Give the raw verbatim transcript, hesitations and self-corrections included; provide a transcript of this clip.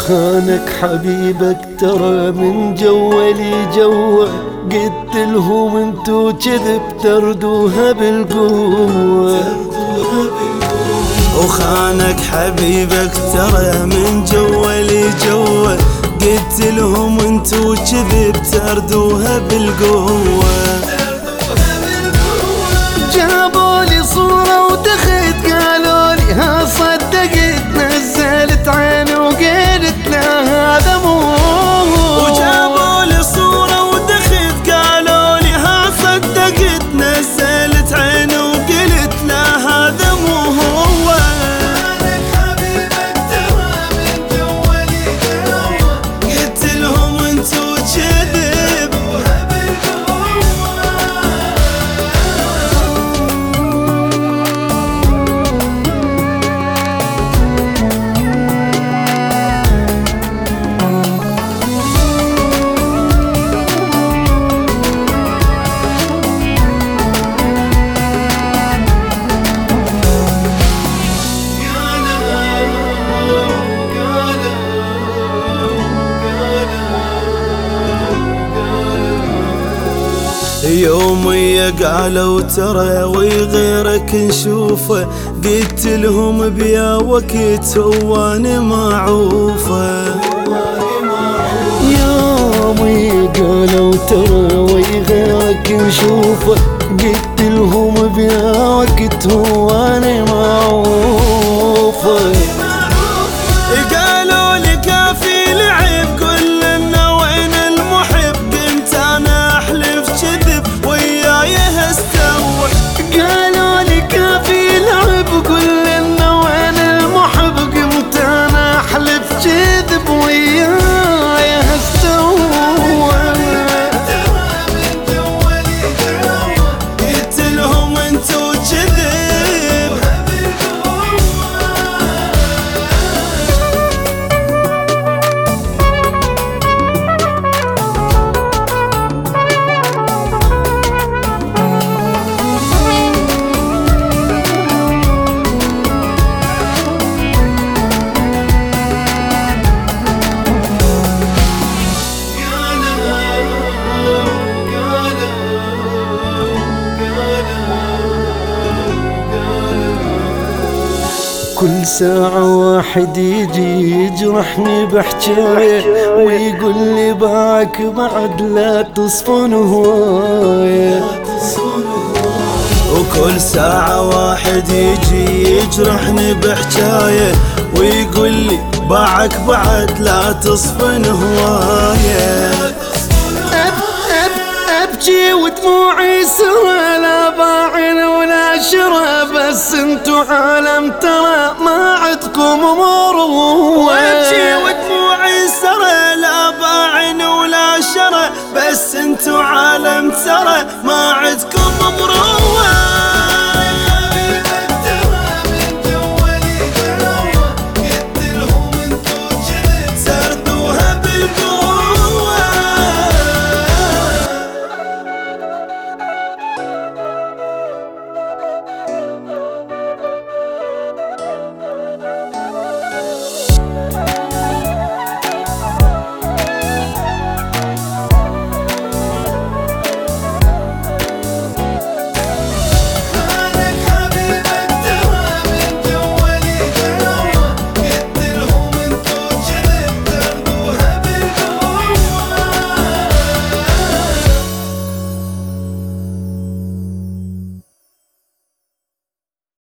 وخانك حبيبك ترى من جولي جوه، قلت لهم انتو كذب تردوها بالقوة. وخانك حبيبك ترى من جولي جوه، قلت لهم انتو كذب تردوها بالقوة. جابوا لي صورة ودخلت قالوا لي ها صدقت، نزلت عيني وقلت لا هذا مو هو. وجابوا لي صورة ودخلت قالوا لي ها صدقت، نزلت عيني وقلت لا هذا مو هو. قلت لهم انتو كذب يومية قالوا ترى وغيرك نشوفه، قلت لهم بيا وقت هواني معوفه. يومي قالوا ترى وغيرك نشوفه، قلت لهم بيا وقت هواني معوفه. قالوا لي كافي لعب كل النوعين المحب، قمت انا احلف كذب وياي هستوعب. قالوا لي كافي لعب كل النوعين المحب، قمت انا احلف كذب وياي هستوعب. قلت لهم انتو كذب. كل ساعة واحد يجي يجرحني بحجاية، ويقول لي باعك بعد لا تصفن هواية. وكل ساعة واحد يجي يجرحني بحجاية، ويقول لي باعك بعد لا تصفن هواية. ابكي ودموعي سرى، لا باعن ولا شرى، بس انتو عالم ترى ما عدكم مروة. ابكي ودموعي سرى، لا باعن ولا شرى، بس انتو عالم ترى ما عدكم مروة.